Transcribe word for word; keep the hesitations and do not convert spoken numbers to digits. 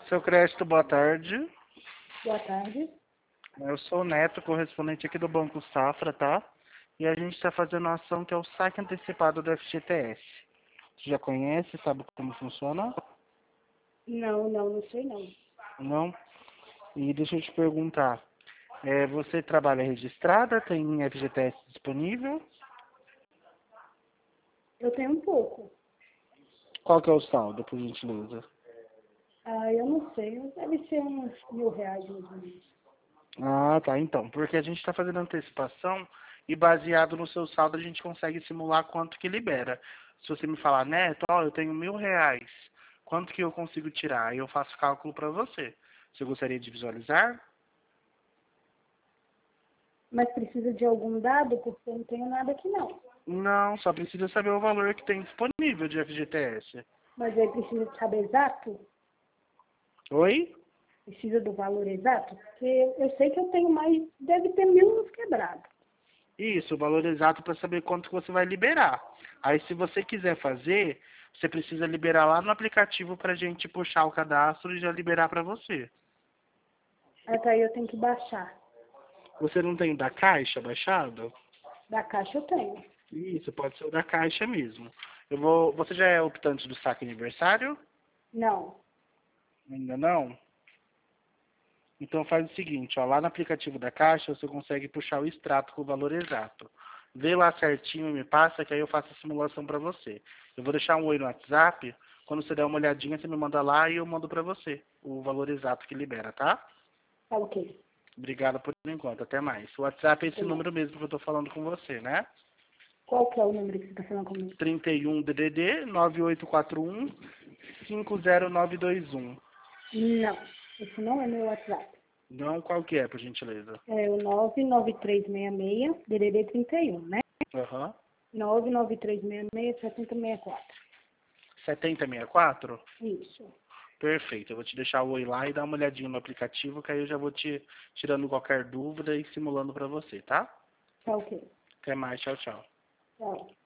Seu crédito, boa tarde. Boa tarde. Eu sou o Neto, correspondente aqui do Banco Safra, tá? E a gente está fazendo uma ação que é o saque antecipado do F G T S. Você já conhece, sabe como funciona? Não, não, não sei não. Não? E deixa eu te perguntar, é, você trabalha registrada, tem F G T S disponível? Eu tenho um pouco. Qual que é o saldo, por gentileza? Ah, eu não sei. Deve ser uns mil reais mais ou menos. Ah, tá, então. Porque a gente está fazendo antecipação e baseado no seu saldo a gente consegue simular quanto que libera. Se você me falar, Neto, ó, eu tenho mil reais, quanto que eu consigo tirar? Aí eu faço cálculo para você. Você gostaria de visualizar? Mas precisa de algum dado? Porque eu não tenho nada aqui não. Não, só precisa saber o valor que tem disponível de F G T S. Mas aí precisa de saber exato? Oi? Precisa do valor exato? Porque eu sei que eu tenho mais, deve ter mil nos quebrados. Isso, o valor exato para saber quanto que você vai liberar. Aí se você quiser fazer, você precisa liberar lá no aplicativo para a gente puxar o cadastro e já liberar para você. Até aí eu tenho que baixar. Você não tem o da Caixa baixado? Da caixa eu tenho. Isso, pode ser o da Caixa mesmo. Eu vou. Você já é optante do saque aniversário? Não. Ainda não? Então faz o seguinte, ó, lá no aplicativo da Caixa você consegue puxar o extrato com o valor exato. Vê lá certinho e me passa que aí eu faço a simulação para você. Eu vou deixar um oi no WhatsApp, quando você der uma olhadinha você me manda lá e eu mando para você o valor exato que libera, tá? Tá ok. Obrigado por enquanto, até mais. O WhatsApp é esse Até mais. número mesmo que eu tô falando com você, né? Qual que é o número que você está falando comigo? trinta e um D D D nove oito quatro um cinco zero nove dois um. Não. Esse não é meu WhatsApp. Não, qual que é, por gentileza? É o nove nove três seis seis, D D D trinta e um, né? Aham. nove nove três seis seis, sete zero seis quatro. setenta e sessenta e quatro? Isso. Perfeito, eu vou te deixar o oi lá e dar uma olhadinha no aplicativo, que aí eu já vou te tirando qualquer dúvida e simulando pra você, tá? Tá ok. Até mais, tchau, tchau. Tchau.